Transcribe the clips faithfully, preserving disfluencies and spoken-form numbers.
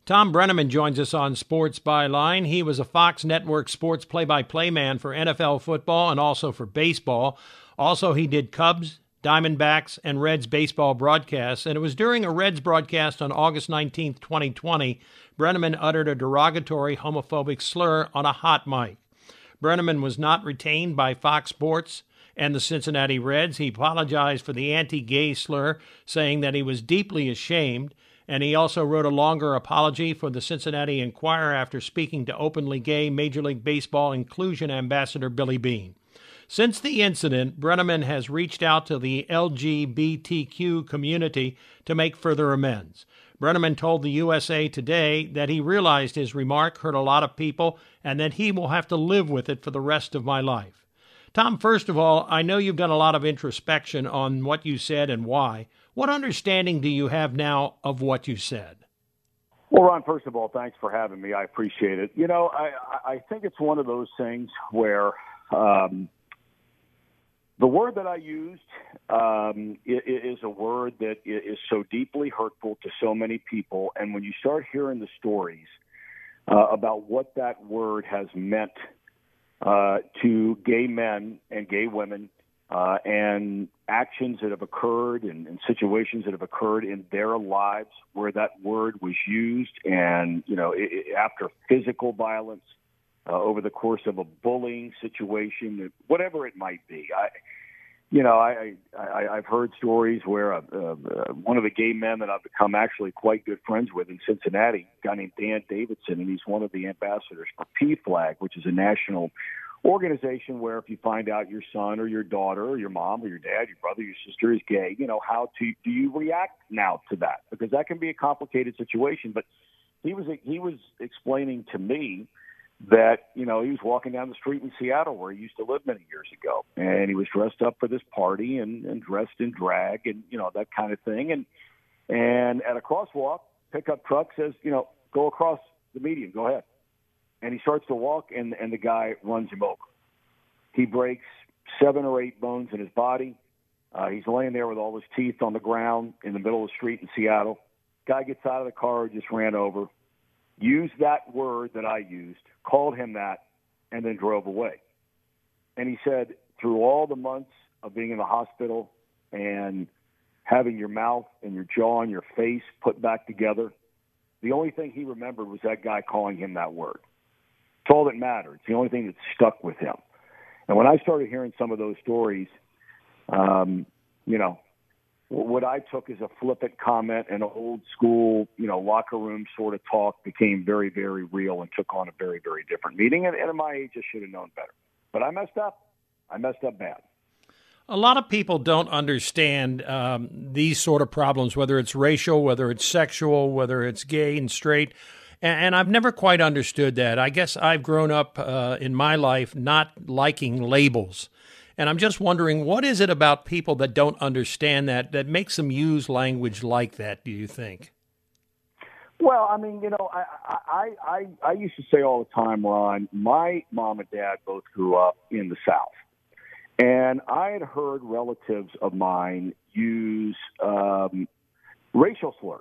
Thom Brennaman joins us on Sports Byline. He was a Fox Network sports play-by-play man for N F L football and also for baseball. Also, he did Cubs, Diamondbacks, and Reds baseball broadcasts, and it was during a Reds broadcast on August nineteenth, twenty twenty, Brennaman uttered a derogatory homophobic slur on a hot mic. Brennaman was not retained by Fox Sports and the Cincinnati Reds. He apologized for the anti-gay slur, saying that he was deeply ashamed, and he also wrote a longer apology for the Cincinnati Enquirer after speaking to openly gay Major League Baseball inclusion ambassador Billy Beane. Since the incident, Brennaman has reached out to the L G B T Q community to make further amends. Brennaman told the U S A Today that he realized his remark hurt a lot of people and that he will have to live with it for the rest of my life. Thom, first of all, I know you've done a lot of introspection on what you said and why. What understanding do you have now of what you said? Well, Ron, first of all, thanks for having me. I appreciate it. You know, I, I think it's one of those things where um, the word that I used um, is a word that is so deeply hurtful to so many people. And when you start hearing the stories uh, about what that word has meant uh, to gay men and gay women uh, and actions that have occurred and, and situations that have occurred in their lives where that word was used and, you know, it, it, after physical violence, uh, over the course of a bullying situation, whatever it might be. I, you know, I, I, I've heard stories where uh, uh, one of the gay men that I've become actually quite good friends with in Cincinnati, a guy named Dan Davidson, and he's one of the ambassadors for P FLAG, which is a national organization where if you find out your son or your daughter or your mom or your dad, your brother, your sister is gay, you know, how to, do you react now to that? Because that can be a complicated situation. But he was, he was explaining to me that, you know, he was walking down the street in Seattle where he used to live many years ago, and he was dressed up for this party and, and dressed in drag and, you know, that kind of thing. And, and at a crosswalk, pickup truck says, you know, go across the median, go ahead. And he starts to walk, and, and the guy runs him over. He breaks seven or eight bones in his body. Uh, he's laying there with all his teeth on the ground in the middle of the street in Seattle. Guy gets out of the car, just ran over, used that word that I used, called him that, and then drove away. And he said, through all the months of being in the hospital and having your mouth and your jaw and your face put back together, the only thing he remembered was that guy calling him that word. It's all that mattered. It's the only thing that stuck with him. And when I started hearing some of those stories, um, you know, what I took as a flippant comment and old school, you know, locker room sort of talk became very, very real and took on a very, very different meaning. And, and at my age, I should have known better. But I messed up. I messed up bad. A lot of people don't understand um, these sort of problems, whether it's racial, whether it's sexual, whether it's gay and straight. And, and I've never quite understood that. I guess I've grown up uh, in my life not liking labels. And I'm just wondering, what is it about people that don't understand that that makes them use language like that, do you think? Well, I mean, you know, I, I, I, I used to say all the time, Ron, my mom and dad both grew up in the South. And I had heard relatives of mine use um, racial slurs.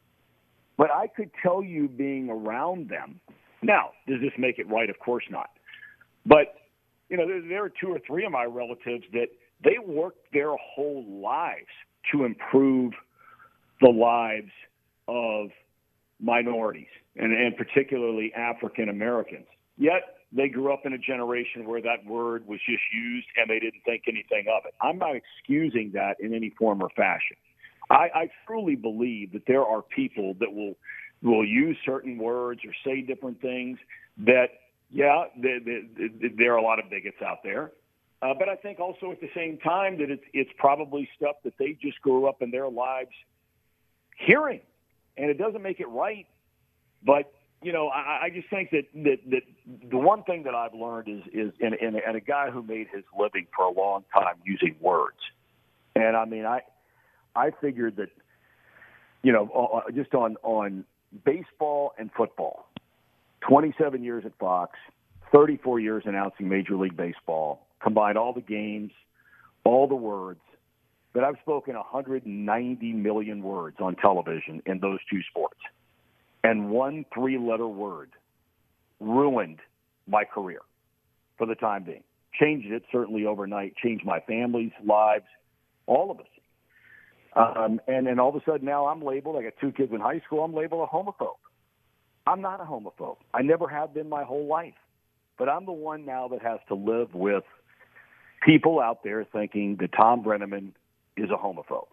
But I could tell you being around them. Now, does this make it right? Of course not. But you know, there, there are two or three of my relatives that they worked their whole lives to improve the lives of minorities, and, and particularly African Americans. Yet they grew up in a generation where that word was just used and they didn't think anything of it. I'm not excusing that in any form or fashion. I, I truly believe that there are people that will will use certain words or say different things that, yeah, there, there, there are a lot of bigots out there. Uh, but I think also at the same time that it's, it's probably stuff that they just grew up in their lives hearing. And it doesn't make it right. But, you know, I, I just think that, that, that the one thing that I've learned is, is and, and, and a guy who made his living for a long time using words. And, I mean, I I figured that, you know, just on, on baseball and football, twenty-seven years at Fox, thirty-four years announcing Major League Baseball, combined all the games, all the words, that I've spoken one hundred ninety million words on television in those two sports. and one three-letter word ruined my career for the time being. Changed it certainly overnight, changed my family's lives, all of us. Um, and then all of a sudden now I'm labeled, I got two kids in high school, I'm labeled a homophobe. I'm not a homophobe. I never have been my whole life. But I'm the one now that has to live with people out there thinking that Thom Brennaman is a homophobe.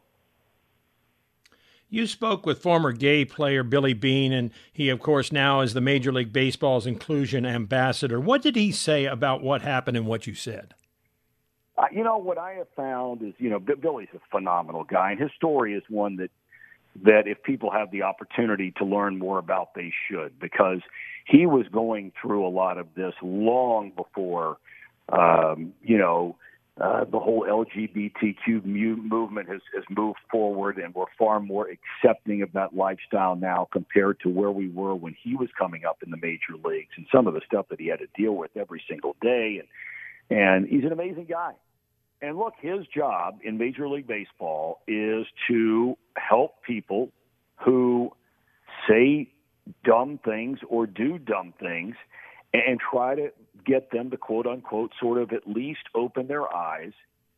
You spoke with former gay player Billy Beane, and he, of course, now is the Major League Baseball's inclusion ambassador. What did he say about what happened and what you said? Uh, you know, what I have found is, you know, Billy's a phenomenal guy, and his story is one that that if people have the opportunity to learn more about, they should, because he was going through a lot of this long before, um, you know, uh, the whole L G B T Q mu- movement has, has moved forward, and we're far more accepting of that lifestyle now compared to where we were when he was coming up in the major leagues, and some of the stuff that he had to deal with every single day. And, and he's an amazing guy. And look, his job in Major League Baseball is to help people who say dumb things or do dumb things and try to get them to, quote unquote, sort of at least open their eyes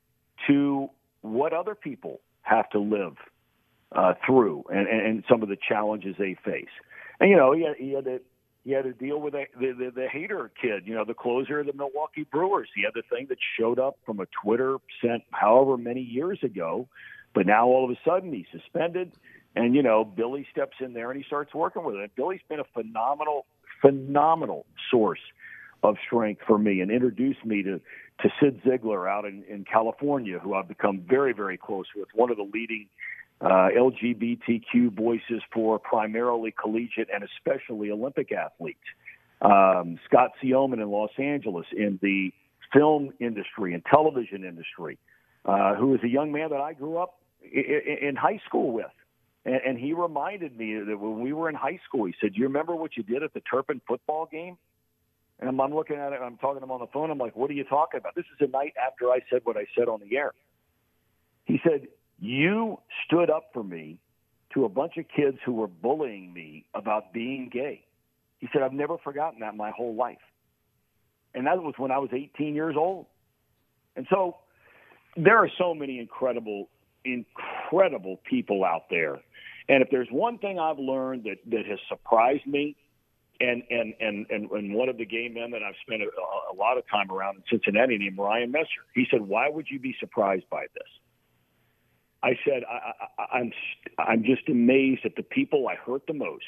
to what other people have to live uh, through and, and some of the challenges they face. And, you know, he had, he had to He had to deal with the, the, the, the hater kid, you know, the closer of the Milwaukee Brewers. He had the thing that showed up from a Twitter sent however many years ago, but now all of a sudden he's suspended. And, you know, Billy steps in there and he starts working with it. Billy's been a phenomenal, phenomenal source of strength for me and introduced me to, to Sid Ziegler out in, in California, who I've become very, very close with, one of the leading Uh, L G B T Q voices for primarily collegiate and especially Olympic athletes. Um, Scott Sioman in Los Angeles in the film industry and television industry, uh, who is a young man that I grew up in, in high school with. And, and he reminded me that when we were in high school, he said, "Do you remember what you did at the Turpin football game?" And I'm, I'm looking at it, I'm talking to him on the phone. I'm like, "What are you talking about?" This is the night after I said what I said on the air. He said, "You stood up for me to a bunch of kids who were bullying me about being gay." He said, "I've never forgotten that my whole life." And that was when I was eighteen years old. And so there are so many incredible, incredible people out there. And if there's one thing I've learned that, that has surprised me, and, and, and, and, and one of the gay men that I've spent a, a lot of time around in Cincinnati named Ryan Messer, he said, "Why would you be surprised by this?" I said, I, I, I'm I'm just amazed that the people I hurt the most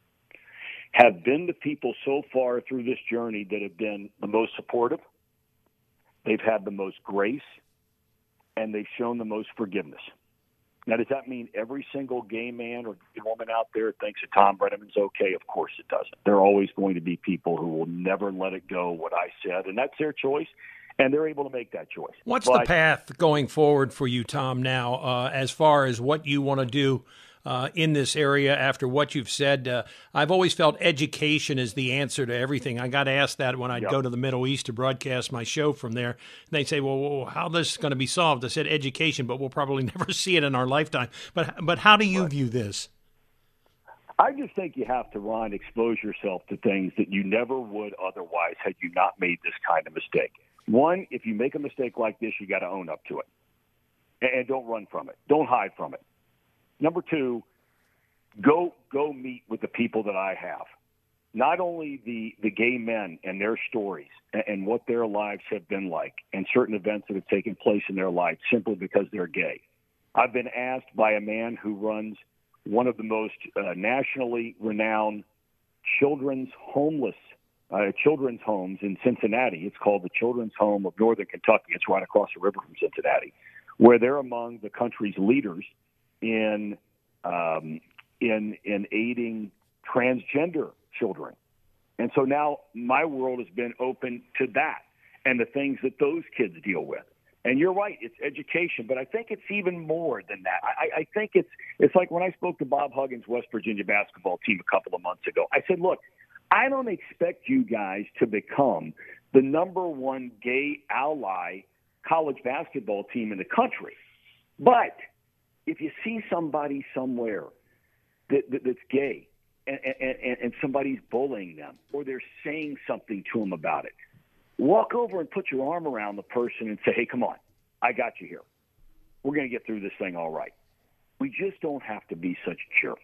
have been the people so far through this journey that have been the most supportive, they've had the most grace, and they've shown the most forgiveness. Now, does that mean every single gay man or gay woman out there thinks that Thom Brennaman's okay? Of course it doesn't. There are always going to be people who will never let it go what I said, and that's their choice. And they're able to make that choice. What's but, the path going forward for you, Thom, now, uh, as far as what you want to do uh, in this area after what you've said? Uh, I've always felt education is the answer to everything. I got asked that when I'd yep. go to the Middle East to broadcast my show from there. And they'd say, well, well, how this is going to be solved? I said, education, but we'll probably never see it in our lifetime. But, but how do you right. view this? I just think you have to, Ron, expose yourself to things that you never would otherwise had you not made this kind of mistake. One, if you make a mistake like this, you got to own up to it. And don't run from it. Don't hide from it. Number two, go go meet with the people that I have. Not only the, the gay men and their stories and, and what their lives have been like and certain events that have taken place in their lives simply because they're gay. I've been asked by a man who runs one of the most uh, nationally renowned children's homeless Uh, children's homes in Cincinnati. It's called the Children's Home of Northern Kentucky. It's right across the river from Cincinnati, where they're among the country's leaders in um, in in aiding transgender children. And so now my world has been open to that and the things that those kids deal with. And you're right, it's education, but I think it's even more than that. I, I think it's it's like when I spoke to Bob Huggins' West Virginia basketball team a couple of months ago. I said, look, I don't expect you guys to become the number one gay ally college basketball team in the country. But if you see somebody somewhere that, that, that's gay and, and, and somebody's bullying them or they're saying something to them about it, walk over and put your arm around the person and say, hey, come on, I got you here. We're going to get through this thing all right. We just don't have to be such jerks.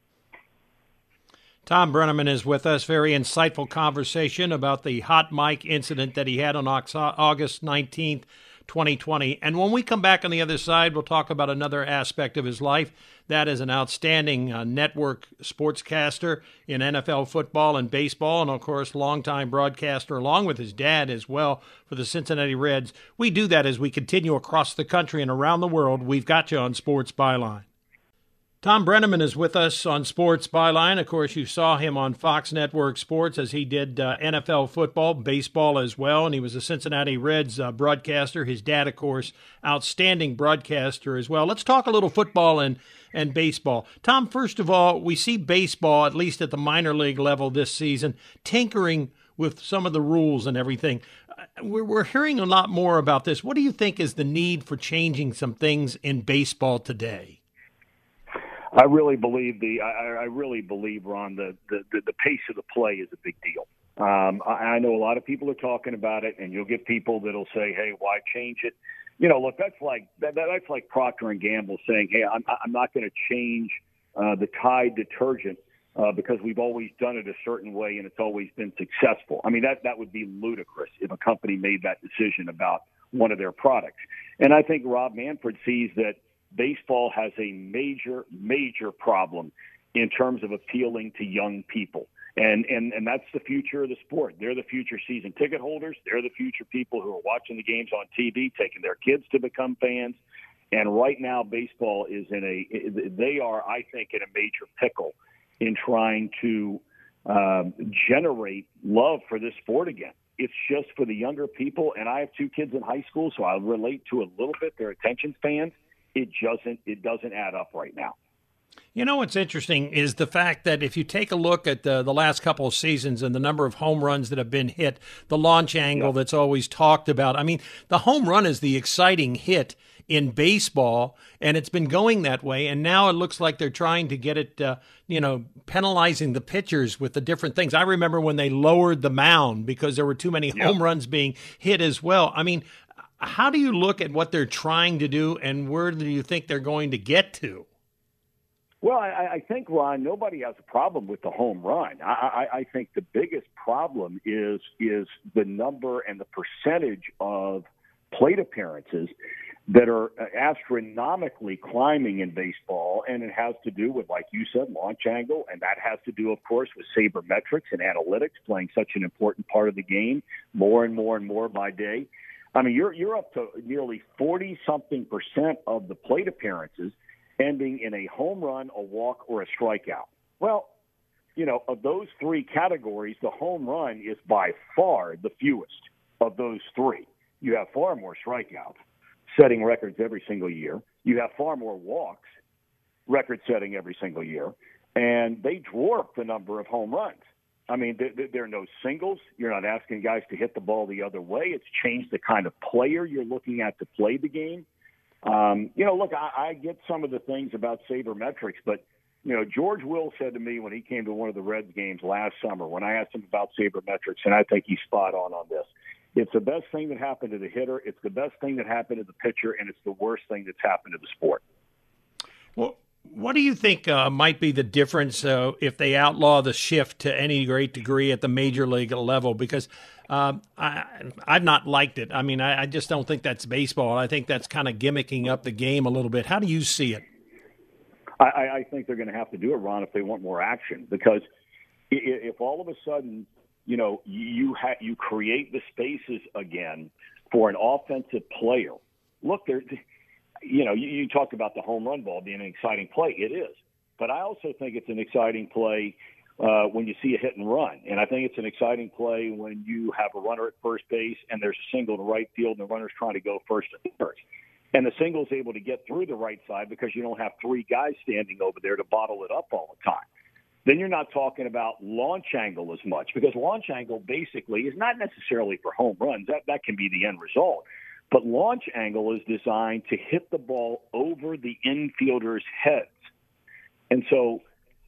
Thom Brennaman is with us. Very insightful conversation about the hot mic incident that he had on August nineteenth, twenty twenty. And when we come back on the other side, we'll talk about another aspect of his life. That is an outstanding uh, network sportscaster in N F L football and baseball, and, of course, longtime broadcaster, along with his dad as well, for the Cincinnati Reds. We do that as we continue across the country and around the world. We've got you on Sports Byline. Thom Brennaman is with us on Sports Byline. Of course, you saw him on Fox Network Sports as he did uh, N F L football, baseball as well, and he was a Cincinnati Reds uh, broadcaster. His dad, of course, outstanding broadcaster as well. Let's talk a little football and, and baseball. Tom, first of all, we see baseball, at least at the minor league level this season, tinkering with some of the rules and everything. We're, we're hearing a lot more about this. What do you think is the need for changing some things in baseball today? I really believe the I, I really believe, Ron, the, the, the pace of the play is a big deal. Um, I, I know a lot of people are talking about it, and you'll get people that'll say, "Hey, why change it?" You know, look, that's like that, that's like Procter and Gamble saying, "Hey, I'm I'm not going to change uh, the Tide detergent uh, because we've always done it a certain way and it's always been successful." I mean, that that would be ludicrous if a company made that decision about one of their products. And I think Rob Manfred sees that baseball has a major, major problem in terms of appealing to young people. And, and and that's the future of the sport. They're the future season ticket holders. They're the future people who are watching the games on T V, taking their kids to become fans. And right now, baseball is in a – they are, I think, in a major pickle in trying to um, generate love for this sport again. It's just for the younger people. And I have two kids in high school, so I'll relate to a little bit. They're attention spans. It doesn't it doesn't add up right now. You know what's interesting is the fact that if you take a look at the, the last couple of seasons and the number of home runs that have been hit, the launch angle yep. that's always talked about. I mean, the home run is the exciting hit in baseball, and it's been going that way. And now it looks like they're trying to get it, uh, you know, penalizing the pitchers with the different things. I remember when they lowered the mound because there were too many yep. home runs being hit as well. I mean, how do you look at what they're trying to do, and where do you think they're going to get to? Well, I, I think, Ron, nobody has a problem with the home run. I, I, I think the biggest problem is is the number and the percentage of plate appearances that are astronomically climbing in baseball, and it has to do with, like you said, launch angle, and that has to do, of course, with sabermetrics and analytics playing such an important part of the game more and more and more by day. I mean, you're you're up to nearly forty-something percent of the plate appearances ending in a home run, a walk, or a strikeout. Well, you know, of those three categories, the home run is by far the fewest of those three. You have far more strikeouts, setting records every single year. You have far more walks, record-setting every single year. And they dwarf the number of home runs. I mean, there, there are no singles. You're not asking guys to hit the ball the other way. It's changed the kind of player you're looking at to play the game. Um, you know, look, I, I get some of the things about sabermetrics, but, you know, George Will said to me when he came to one of the Reds games last summer, when I asked him about sabermetrics, and I think he's spot on on this, it's the best thing that happened to the hitter, it's the best thing that happened to the pitcher, and it's the worst thing that's happened to the sport. Well, what do you think uh, might be the difference uh, if they outlaw the shift to any great degree at the major league level? Because um, I, I've not liked it. I mean, I, I just don't think that's baseball. I think that's kind of gimmicking up the game a little bit. How do you see it? I, I think they're going to have to do it, Ron, if they want more action. Because if all of a sudden, you know, you ha- you create the spaces again for an offensive player. Look, there. You know, you, you talked about the home run ball being an exciting play. It is. But I also think it's an exciting play uh, when you see a hit and run. And I think it's an exciting play when you have a runner at first base and there's a single to right field and the runner's trying to go first to third. And the single's able to get through the right side because you don't have three guys standing over there to bottle it up all the time. Then you're not talking about launch angle as much because launch angle basically is not necessarily for home runs. That, that can be the end result. But launch angle is designed to hit the ball over the infielders' heads. And so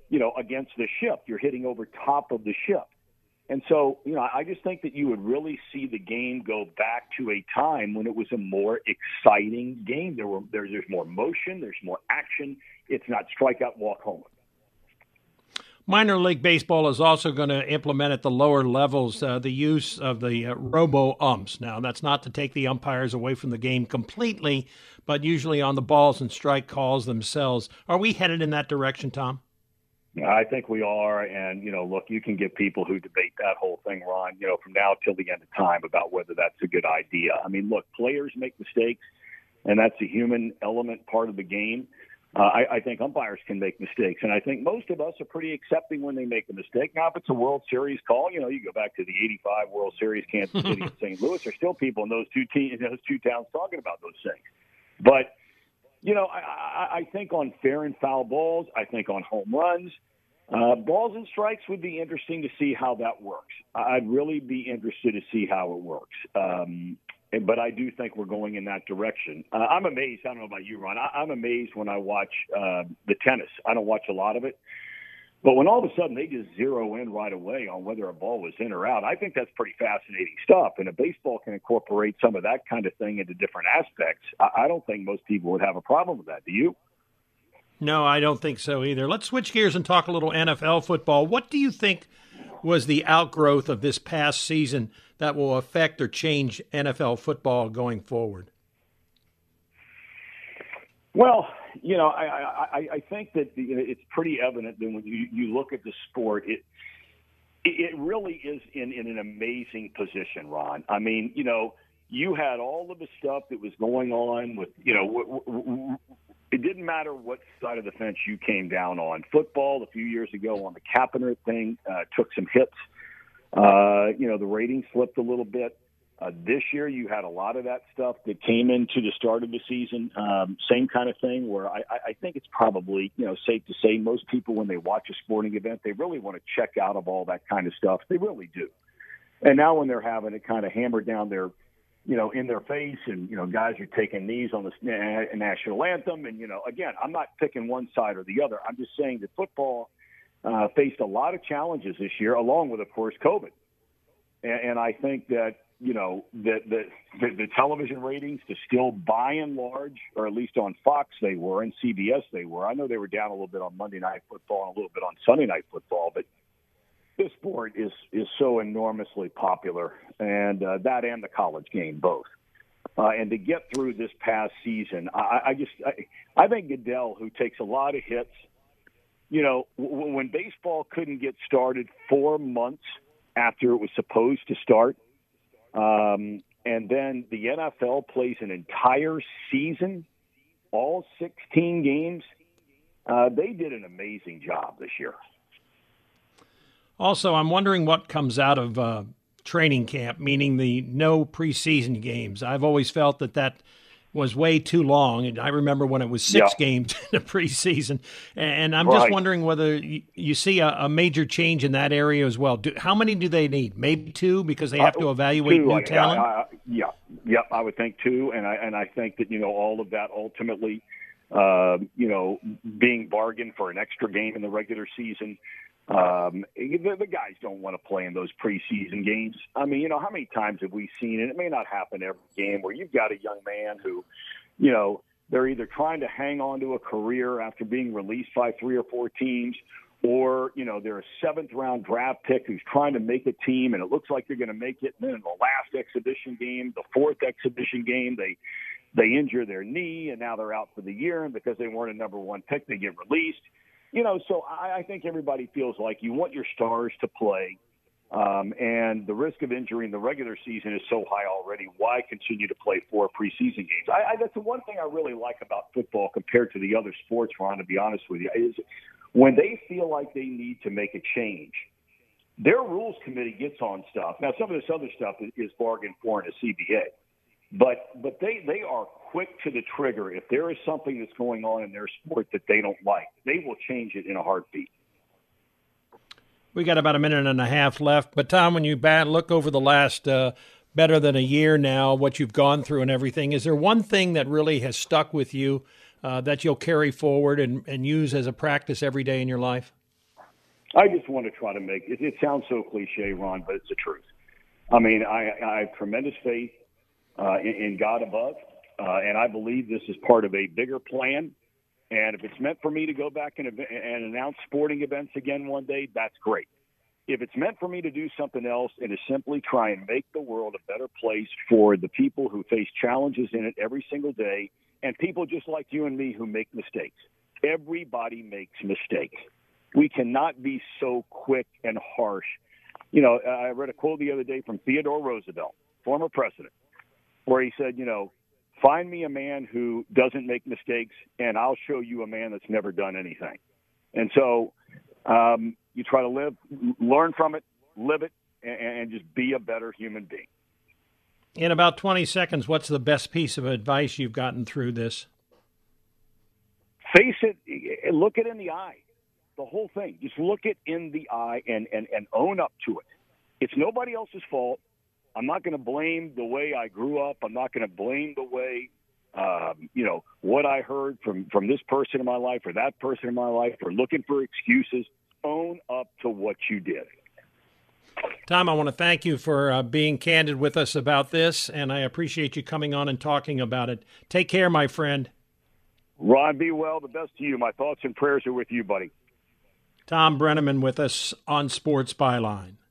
you know, against the ship. You're hitting over top of the ship. And so, you know, I just think that you would really see the game go back to a time when it was a more exciting game. There were there, there's more motion, there's more action. It's not strikeout, walk home. Minor League Baseball is also going to implement at the lower levels uh, the use of the uh, robo-umps. Now, that's not to take the umpires away from the game completely, but usually on the balls and strike calls themselves. Are we headed in that direction, Tom? I think we are, and, you know, look, you can get people who debate that whole thing, Ron, you know, from now till the end of time about whether that's a good idea. I mean, look, players make mistakes, and that's a human element part of the game. Uh, I, I think umpires can make mistakes, and I think most of us are pretty accepting when they make a mistake. Now, if it's a World Series call, you know, you go back to the eighty-five World Series, Kansas City and Saint Louis, there's still people in those two teams, those two towns talking about those things. But, you know, I, I, I think on fair and foul balls, I think on home runs, Uh, balls and strikes would be interesting to see how that works. I'd really be interested to see how it works. Um, but I do think we're going in that direction. Uh, I'm amazed. I don't know about you, Ron. I, I'm amazed when I watch uh, the tennis. I don't watch a lot of it. But when all of a sudden they just zero in right away on whether a ball was in or out, I think that's pretty fascinating stuff. And if baseball can incorporate some of that kind of thing into different aspects, I, I don't think most people would have a problem with that. Do you? No, I don't think so either. Let's switch gears and talk a little N F L football. What do you think was the outgrowth of this past season that will affect or change N F L football going forward? Well, you know, I, I, I think that it's pretty evident that when you, you look at the sport, it it really is in, in an amazing position, Ron. I mean, you know, you had all of the stuff that was going on with, you know, w- w- it didn't matter what side of the fence you came down on. Football a few years ago on the Kaepernick thing uh, took some hits. Uh, you know, the ratings slipped a little bit. Uh, this year you had a lot of that stuff that came into the start of the season. Um, same kind of thing where I, I think it's probably, you know, safe to say most people when they watch a sporting event, they really want to check out of all that kind of stuff. They really do. And now when they're having it kind of hammered down their you know, in their face, and, you know, guys are taking knees on the national anthem. And, you know, again, I'm not picking one side or the other. I'm just saying that football uh, faced a lot of challenges this year, along with, of course, COVID. And, and I think that, you know, that the, the, the television ratings to still by and large, or at least on Fox they were, and C B S they were. I know they were down a little bit on Monday Night Football and a little bit on Sunday Night Football, but this sport is, is so enormously popular, and uh, that and the college game both. Uh, and to get through this past season, I, I just I, I think Goodell, who takes a lot of hits, you know, w- when baseball couldn't get started four months after it was supposed to start, um, and then the N F L plays an entire season, all sixteen games, uh, they did an amazing job this year. Also, I'm wondering what comes out of uh, training camp, meaning the no preseason games. I've always felt that that was way too long. And I remember when it was six yeah. games in the preseason. And I'm right. just wondering whether you, you see a, a major change in that area as well. Do, how many do they need? Maybe two, because they have uh, to evaluate two, new I, talent? I, I, yeah, yeah, I would think two. And I, and I think that, you know, all of that ultimately, uh, you know, being bargained for an extra game in the regular season. Um, the, the guys don't want to play in those preseason games. I mean, you know, how many times have we seen, and it may not happen every game, where you've got a young man who, you know, they're either trying to hang on to a career after being released by three or four teams, or, you know, they're a seventh round draft pick who's trying to make a team, and it looks like they're going to make it. And then in the last exhibition game, the fourth exhibition game, they, they injure their knee, and now they're out for the year. And because they weren't a number one pick, they get released. You know, so I, I think everybody feels like you want your stars to play, um, and the risk of injury in the regular season is so high already. Why continue to play four preseason games? I, I, that's the one thing I really like about football compared to the other sports, Ron, to be honest with you, is when they feel like they need to make a change, their rules committee gets on stuff. Now, some of this other stuff is, is bargained for in a C B A. But but they, they are quick to the trigger. If there is something that's going on in their sport that they don't like, they will change it in a heartbeat. We got about a minute and a half left. But, Tom, when you bat, look over the last uh, better than a year now, what you've gone through and everything, is there one thing that really has stuck with you uh, that you'll carry forward and, and use as a practice every day in your life? I just want to try to make it. It sounds so cliche, Ron, but it's the truth. I mean, I, I have tremendous faith uh, in, in God above, uh, and I believe this is part of a bigger plan. And if it's meant for me to go back and, and announce sporting events again one day, that's great. If it's meant for me to do something else and to simply try and make the world a better place for the people who face challenges in it every single day, and people just like you and me who make mistakes. Everybody makes mistakes. We cannot be so quick and harsh. You know, I read a quote the other day from Theodore Roosevelt, former president, where he said, you know, find me a man who doesn't make mistakes, and I'll show you a man that's never done anything. And so um, you try to live, learn from it, live it, and, and just be a better human being. In about twenty seconds, what's the best piece of advice you've gotten through this? Face it, look it in the eye. The whole thing. Just look it in the eye and, and, and own up to it. It's nobody else's fault. I'm not going to blame the way I grew up. I'm not going to blame the way, um, you know, what I heard from, from this person in my life or that person in my life or looking for excuses. Own up to what you did. Tom, I want to thank you for uh, being candid with us about this, and I appreciate you coming on and talking about it. Take care, my friend. Ron, be well. The best to you. My thoughts and prayers are with you, buddy. Tom Brennaman with us on Sports Byline.